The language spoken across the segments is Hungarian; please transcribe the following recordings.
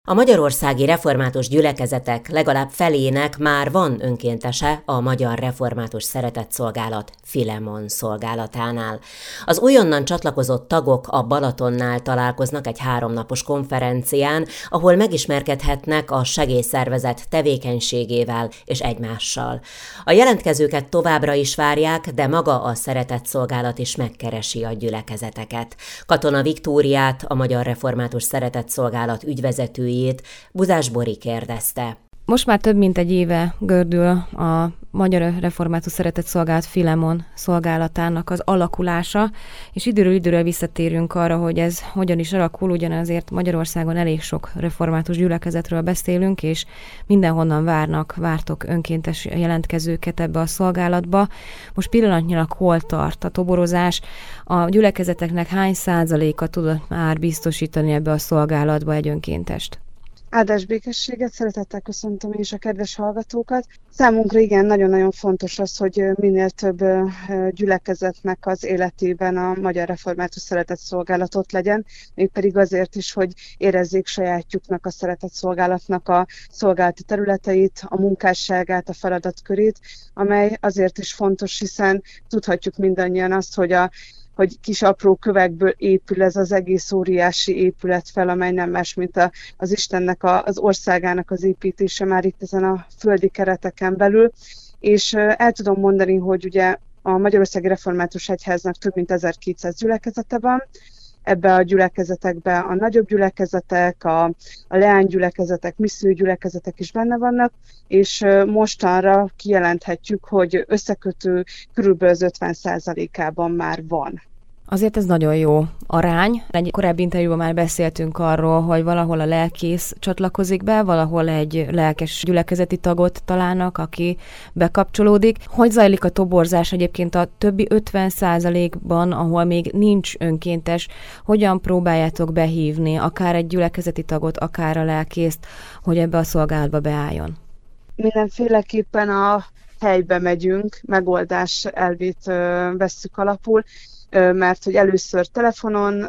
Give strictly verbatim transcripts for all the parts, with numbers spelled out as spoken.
A magyarországi református gyülekezetek legalább felének már van önkéntese a Magyar Református Szeretetszolgálat Filemon szolgálatánál. Az újonnan csatlakozott tagok a Balatonnál találkoznak egy háromnapos konferencián, ahol megismerkedhetnek a segélyszervezet tevékenységével és egymással. A jelentkezőket továbbra is várják, de maga a Szeretetszolgálat is megkeresi a gyülekezeteket. Katona Viktóriát, a Magyar Református Szeretetszolgálat ügyvezetőjét Buzás Bori kérdezte. Most már több mint egy éve gördül a Magyar Református Szeretetszolgálat Filemon szolgálatának az alakulása, és időről időről visszatérünk arra, hogy ez hogyan is alakul, ugyanazért Magyarországon elég sok református gyülekezetről beszélünk, és mindenhonnan várnak, vártok önkéntes jelentkezőket ebbe a szolgálatba. Most pillanatnyilag hol tart a toborozás? A gyülekezeteknek hány százaléka tudott már biztosítani ebbe a szolgálatba egy önkéntest? Áldás békességet, szeretettel köszöntöm én is a kedves hallgatókat. Számunkra igen, nagyon-nagyon fontos az, hogy minél több gyülekezetnek az életében a Magyar Református Szeretetszolgálat ott legyen, mégpedig azért is, hogy érezzék sajátjuknak a szeretetszolgálatnak a szolgálati területeit, a munkásságát, a feladatkörét, amely azért is fontos, hiszen tudhatjuk mindannyian azt, hogy a hogy kis apró kövekből épül ez az egész óriási épület fel, amely nem más, mint a, az Istennek, a, az országának az építése már itt ezen a földi kereteken belül. És el tudom mondani, hogy ugye a Magyarországi Református Egyháznak több mint ezerkétszáz gyülekezete van, ebbe a gyülekezetekbe a nagyobb gyülekezetek, a, a leánygyülekezetek, missziógyülekezetek is benne vannak, és mostanra kijelenthetjük, hogy összekötő körülbelül az ötven százalékában már van. Azért ez nagyon jó arány. Egy korábbi interjúban már beszéltünk arról, hogy valahol a lelkész csatlakozik be, valahol egy lelkes gyülekezeti tagot találnak, aki bekapcsolódik. Hogy zajlik a toborzás egyébként a többi ötven százalékban, ahol még nincs önkéntes? Hogyan próbáljátok behívni akár egy gyülekezeti tagot, akár a lelkészt, hogy ebbe a szolgálatba beálljon? Mindenféleképpen a helybe megyünk, megoldás elvét vesszük alapul, mert hogy először telefonon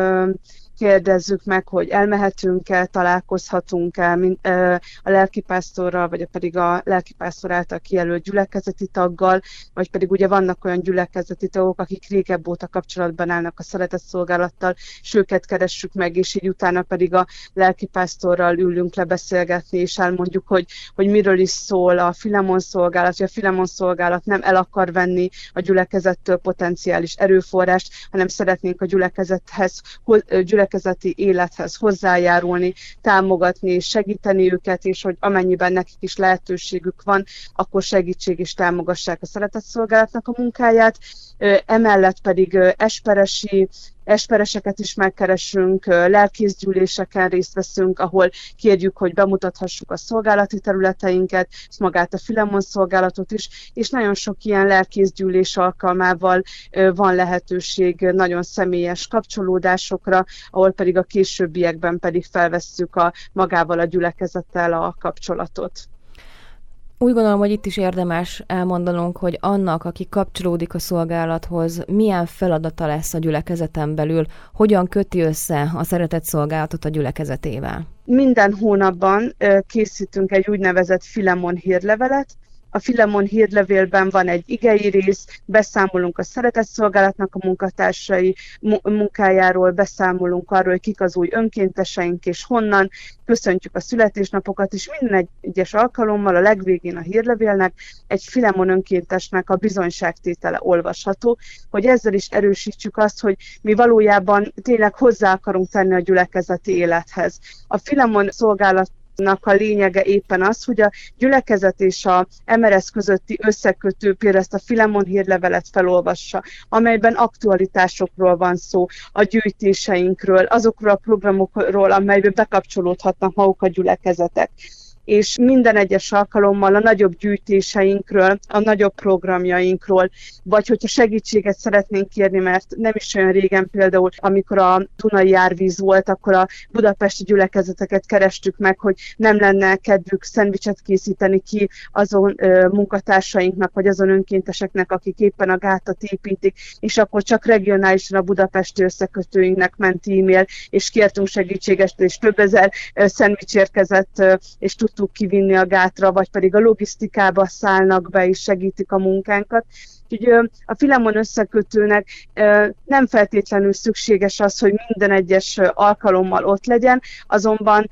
kérdezzük meg, hogy elmehetünk-e, találkozhatunk-e a lelkipásztorral, vagy pedig a lelkipásztor által kijelölt gyülekezeti taggal, vagy pedig ugye vannak olyan gyülekezeti tagok, akik régebb óta kapcsolatban állnak a szeretetszolgálattal, és őket keressük meg, és így utána pedig a lelkipásztorral ülünk le beszélgetni, és elmondjuk, hogy, hogy miről is szól a Filemon szolgálat, hogy a Filemon szolgálat nem el akar venni a gyülekezettől potenciális erőforrást, hanem szeretnénk a gyülekezethez, gyülekezeti élethez hozzájárulni, támogatni és segíteni őket, és hogy amennyiben nekik is lehetőségük van, akkor segítség és támogassák a szeretetszolgálatnak a munkáját. Emellett pedig esperesi, espereseket is megkeresünk, lelkészgyűléseken részt veszünk, ahol kérjük, hogy bemutathassuk a szolgálati területeinket, magát a Filemon szolgálatot is, és nagyon sok ilyen lelkészgyűlés alkalmával van lehetőség nagyon személyes kapcsolódásokra, ahol pedig a későbbiekben pedig felvesszük a, magával a gyülekezettel a kapcsolatot. Úgy gondolom, hogy itt is érdemes elmondanunk, hogy annak, aki kapcsolódik a szolgálathoz, milyen feladata lesz a gyülekezeten belül, hogyan köti össze a szeretetszolgálatot a gyülekezetével. Minden hónapban készítünk egy úgynevezett Filemon hírlevelet. A Filemon hírlevélben van egy igei rész, beszámolunk a szeretetszolgálatnak a munkatársai munkájáról, beszámolunk arról, hogy kik az új önkénteseink és honnan, köszöntjük a születésnapokat, és minden egyes alkalommal a legvégén a hírlevélnek egy Filemon önkéntesnek a bizonyságtétele olvasható, hogy ezzel is erősítsük azt, hogy mi valójában tényleg hozzá akarunk tenni a gyülekezeti élethez. A Filemon szolgálat a lényege éppen az, hogy a gyülekezet és a em er es közötti összekötő, például ezt a Filemon hírlevelet felolvassa, amelyben aktualitásokról van szó, a gyűjtéseinkről, azokról a programokról, amelybe bekapcsolódhatnak maguk a gyülekezetek. és minden egyes alkalommal a nagyobb gyűjtéseinkről, a nagyobb programjainkról, vagy hogyha segítséget szeretnénk kérni, mert nem is olyan régen például, amikor a Dunai árvíz volt, akkor a budapesti gyülekezeteket kerestük meg, hogy nem lenne kedvük szendvicset készíteni ki azon ö, munkatársainknak, vagy azon önkénteseknek, akik éppen a gátat építik, és akkor csak regionálisan a budapesti összekötőinknek ment e-mail, és kértünk segítséget, és több ezer ö, szendvics érkezett, ö, és tudtuk kivinni a gátra, vagy pedig a logisztikába szállnak be, és segítik a munkánkat. Úgyhogy a Filemon összekötőnek nem feltétlenül szükséges az, hogy minden egyes alkalommal ott legyen, azonban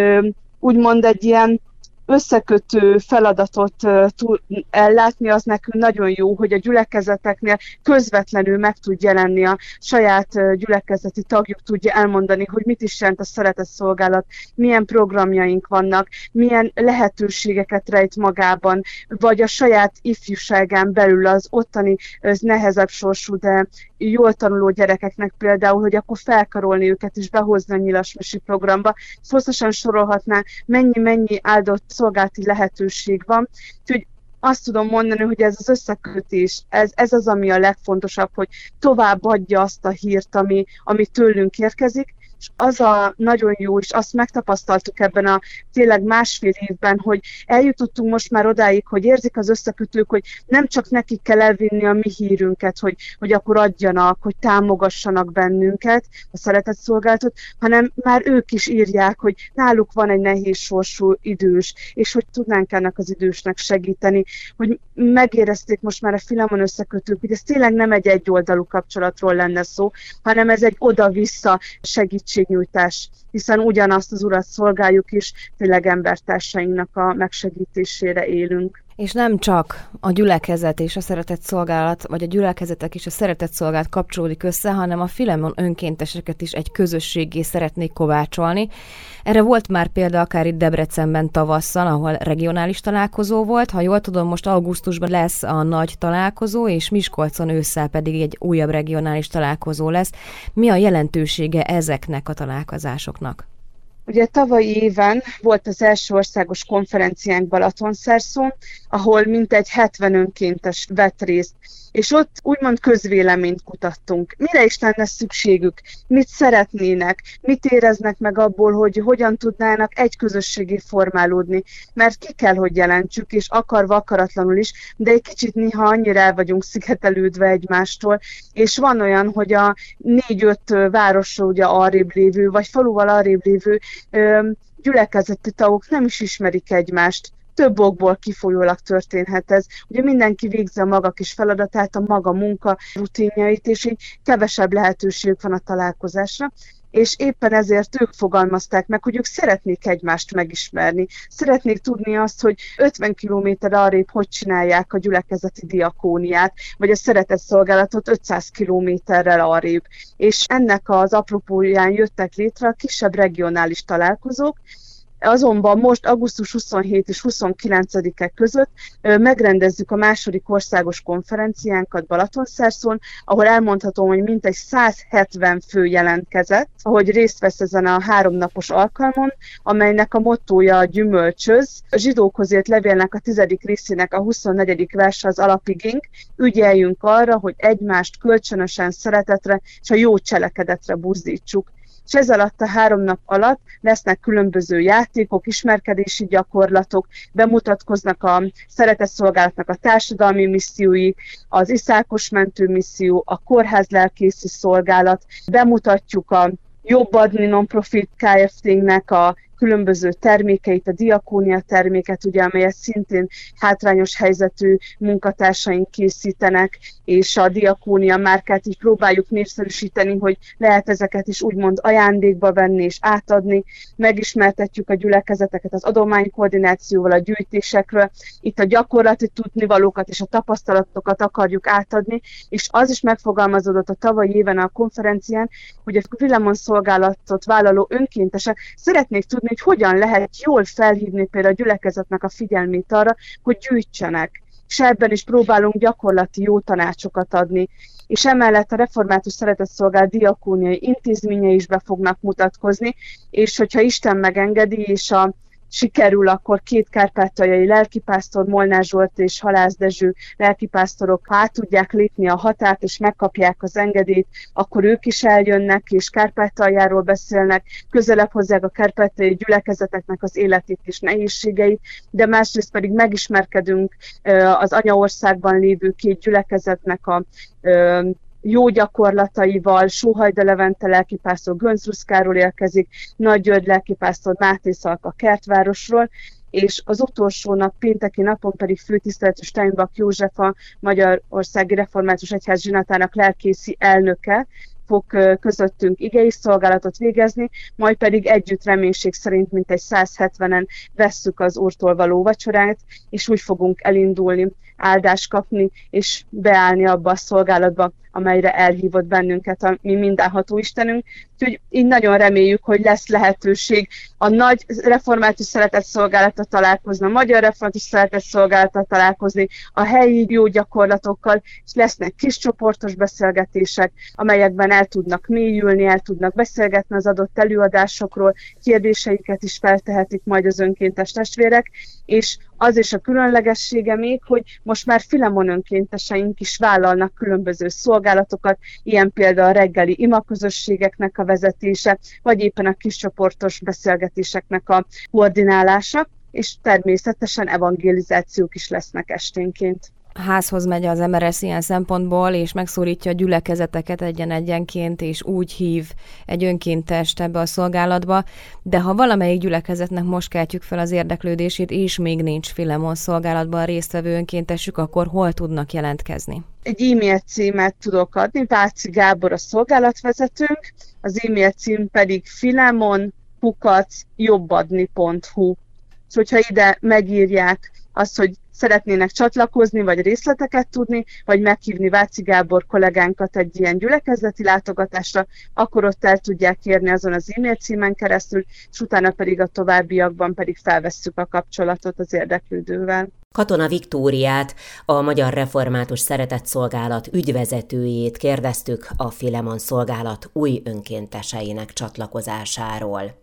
úgymond egy ilyen összekötő feladatot tud ellátni, az nekünk nagyon jó, hogy a gyülekezeteknél közvetlenül meg tud jelenni, a saját gyülekezeti tagjuk tudja elmondani, hogy mit is jelent a szeretetszolgálat, milyen programjaink vannak, milyen lehetőségeket rejt magában, vagy a saját ifjúságán belül az ottani nehezebb sorsú, de jól tanuló gyerekeknek például, hogy akkor felkarolni őket és behozni a nyilasmesi programba. Hosszasan sorolhatná, mennyi-mennyi áldott szolgálati lehetőség van. Úgyhogy azt tudom mondani, hogy ez az összekötés, ez, ez az, ami a legfontosabb, hogy továbbadja azt a hírt, ami, ami tőlünk érkezik, és az a nagyon jó, és azt megtapasztaltuk ebben a tényleg másfél évben, hogy eljutottunk most már odáig, hogy érzik az összekötők, hogy nem csak nekik kell elvinni a mi hírünket, hogy, hogy akkor adjanak, hogy támogassanak bennünket, a szeretetszolgálatot, hanem már ők is írják, hogy náluk van egy nehéz sorsú idős, és hogy tudnánk ennek az idősnek segíteni, hogy megérezték most már a Filemon összekötők, hogy ez tényleg nem egy egyoldalú kapcsolatról lenne szó, hanem ez egy oda-vissza segítségnyújtás, hiszen ugyanazt az Urat szolgáljuk is, tényleg embertársainknak a megsegítésére élünk. És nem csak a gyülekezet és a szeretetszolgálat, vagy a gyülekezetek és a szeretetszolgálat kapcsolódik össze, hanem a Filemon önkénteseket is egy közösségé szeretnék kovácsolni. Erre volt már példa akár itt Debrecenben tavasszal, ahol regionális találkozó volt. Ha jól tudom, most augusztusban lesz a nagy találkozó, és Miskolcon ősszel pedig egy újabb regionális találkozó lesz. Mi a jelentősége ezeknek a találkozásoknak? Ugye tavalyi éven volt az első országos konferenciánk Balatonszerszón, ahol mintegy hetven önkéntes vett részt, és ott úgymond közvéleményt kutattunk. Mire is lenne szükségük? Mit szeretnének? Mit éreznek meg abból, hogy hogyan tudnának egy közösségé formálódni? Mert ki kell, hogy jelentsük, és akarva akaratlanul is, de egy kicsit néha annyira el vagyunk szigetelődve egymástól, és van olyan, hogy a négy-öt városról ugye arrébb lévő, vagy faluval arrébb lévő ö, gyülekezeti tagok nem is ismerik egymást. Több okból kifolyólag történhet ez. Ugye mindenki végzi a maga kis feladatát, a maga munka rutinjait, és így kevesebb lehetőségük van a találkozásra. És éppen ezért ők fogalmazták meg, hogy ők szeretnék egymást megismerni. Szeretnék tudni azt, hogy ötven kilométer arrébb hogy csinálják a gyülekezeti diakóniát, vagy a szeretetszolgálatot ötszáz kilométerrel arrébb. És ennek az apropóján jöttek létre a kisebb regionális találkozók. Azonban most augusztus huszonhetedike és huszonkilencedike között megrendezzük a második országos konferenciánkat Balatonszerszón, ahol elmondhatom, hogy mintegy száz hetven fő jelentkezett, ahogy részt vesz ezen a háromnapos alkalmon, amelynek a mottója a gyümölcsöz. A zsidókhoz írt levélnek a tizedik részének a huszonnegyedik verse az alapigénk. Ügyeljünk arra, hogy egymást kölcsönösen szeretetre és a jó cselekedetre buzdítsuk. És ez alatt a három nap alatt lesznek különböző játékok, ismerkedési gyakorlatok, bemutatkoznak a szeretetszolgálatnak a társadalmi missziói, az iszákos mentő misszió, a kórház lelkészi szolgálat, bemutatjuk a Jobb adni non-profit Kft-nek a különböző termékeit, a diakónia terméket, ugye, amelyet szintén hátrányos helyzetű munkatársaink készítenek, és a diakónia márkát így próbáljuk népszerűsíteni, hogy lehet ezeket is úgymond ajándékba venni és átadni. Megismertetjük a gyülekezeteket az adománykoordinációval, a gyűjtésekről. Itt a gyakorlati tudnivalókat és a tapasztalatokat akarjuk átadni, és az is megfogalmazódott a tavalyi éven a konferencián, hogy a Filemon szolgálatot vállaló önkéntesek szeretnék tudni, hogy hogyan lehet jól felhívni például a gyülekezetnek a figyelmét arra, hogy gyűjtsenek. És ebben is próbálunk gyakorlati jó tanácsokat adni. És emellett a Református Szeretetszolgálat diakóniai intézményei is be fognak mutatkozni, és hogyha Isten megengedi, és a sikerül, akkor két kárpátaljai lelkipásztor, Molnár Zsolt és Halász Dezső lelkipásztorok át tudják lépni a határt, és megkapják az engedélyt, akkor ők is eljönnek, és Kárpátaljáról beszélnek, közelebb hozzák a kárpátaljai gyülekezeteknek az életét és nehézségeit, de másrészt pedig megismerkedünk az anyaországban lévő két gyülekezetnek a jó gyakorlataival. Sóhajda Levente lelkipásztor Göncz-Ruszkáról érkezik, Nagy György lelkipásztor Máté Szalka Kertvárosról, és az utolsó nap, pénteki napon pedig főtiszteletű Steinbach József, a Magyarországi Református Egyház zsinatának lelkészi elnöke fog közöttünk igei szolgálatot végezni, majd pedig együtt reménység szerint mintegy száz hetvenen vesszük az Úrtól való vacsorát, és úgy fogunk elindulni, áldást kapni, és beállni abba a szolgálatba, amelyre elhívott bennünket a mi mindenható Istenünk. Úgyhogy így nagyon reméljük, hogy lesz lehetőség a nagy református szeretett szolgálata találkozni, a magyar református szeretett szolgálata találkozni, a helyi jó gyakorlatokkal, és lesznek kis csoportos beszélgetések, amelyekben el tudnak mélyülni, el tudnak beszélgetni az adott előadásokról, kérdéseiket is feltehetik majd az önkéntes testvérek, és az is a különlegessége még, hogy most már Filemon önkénteseink is vállalnak különböző szolgálatokat, ilyen például a reggeli imaközösségeknek a vezetése, vagy éppen a kiscsoportos beszélgetéseknek a koordinálása, és természetesen evangelizációk is lesznek esténként. Házhoz megy az em er es ilyen szempontból, és megszólítja a gyülekezeteket egyen-egyenként, és úgy hív egy önkéntest ebbe a szolgálatba, de ha valamelyik gyülekezetnek most keltjük fel az érdeklődését, és még nincs Filemon szolgálatban résztvevő önkéntesük, akkor hol tudnak jelentkezni? Egy e-mail címet tudok adni, Váci Gábor a szolgálatvezetőnk, az e-mail cím pedig filemon kukac jobbadni pont hu. És hogyha ide megírják azt, hogy szeretnének csatlakozni, vagy részleteket tudni, vagy meghívni Váci Gábor kollégánkat egy ilyen gyülekezeti látogatásra, akkor ott el tudják kérni azon az e-mail címen keresztül, és utána pedig a továbbiakban pedig felvesszük a kapcsolatot az érdeklődővel. Katona Viktóriát, a Magyar Református Szeretett Szolgálat ügyvezetőjét kérdeztük a Filemon szolgálat új önkénteseinek csatlakozásáról.